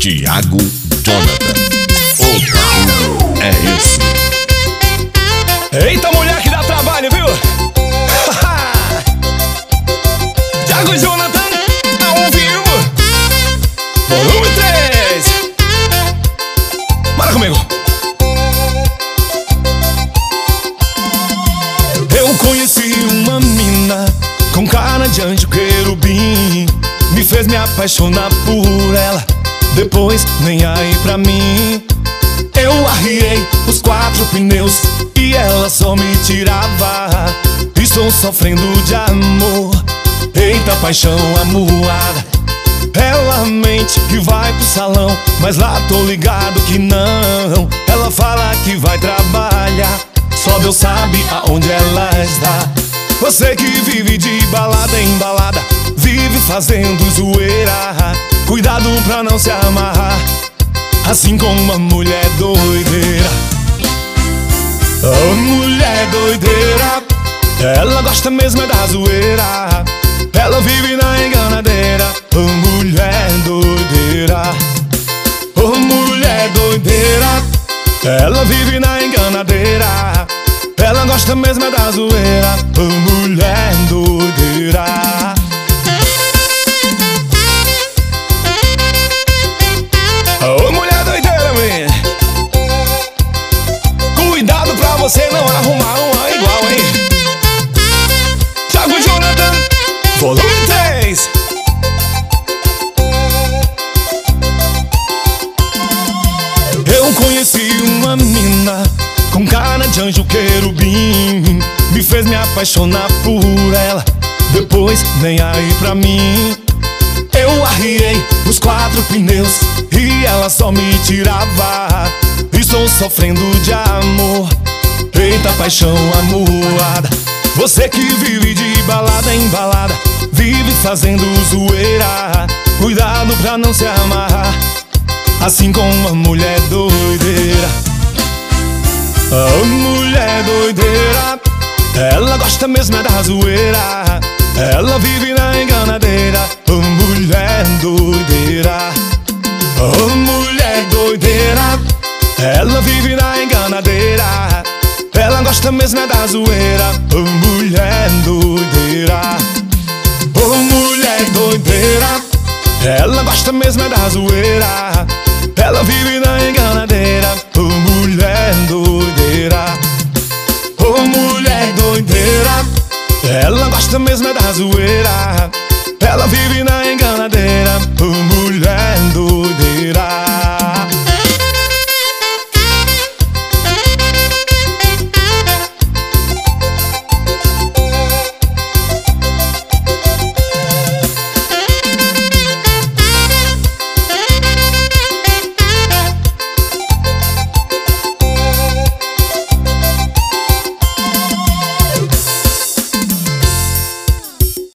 Thiago Jonathan. O barulho é esse. Eita, mulher que dá trabalho, viu? Thiago Jonathan, ao vivo, volume 3. Bora comigo. Eu conheci uma mina com cara de anjo querubim, me fez me apaixonar por ela, depois nem aí pra mim. Eu arriei os 4 pneus e ela só me tirava. Estou sofrendo de amor, eita paixão amuada. Ela mente que vai pro salão, mas lá tô ligado que não. Ela fala que vai trabalhar, só Deus sabe aonde ela está. Você que vive de balada em balada, vive fazendo zoeira, cuidado pra não se amarrar, assim como uma mulher doideira. Oh, mulher doideira, ela gosta mesmo é da zoeira, ela vive na enganadeira. Oh, mulher doideira, oh, mulher doideira, ela vive na enganadeira, ela gosta mesmo é da zoeira. Oh, mulher doideira. Ô, mulher doideira, menina, cuidado pra você não arrumar uma igual, hein? Thiago Jonathan, volume 3. Eu conheci uma mina com cara de anjo querubim, me fez me apaixonar por ela, depois nem aí pra mim. Eu arriei os 4 pneus e ela só me tirava. Estou sofrendo de amor, eita paixão amuada. Você que vive de balada em balada, vive fazendo zoeira, cuidado pra não se amarrar, assim como uma mulher doideira. A mulher doideira, ela gosta mesmo é da zoeira, ela vive na enganadeira. Oh, mulher doideira, oh, mulher doideira, ela vive na enganadeira, ela gosta mesmo é da zoeira. Oh, mulher doideira, oh, mulher doideira, ela gosta mesmo é da zoeira, ela vive na enganadeira. Oh, mulher doideira, oh, mulher doideira, ela gosta mesmo é da zoeira, ela vive na enganadeira.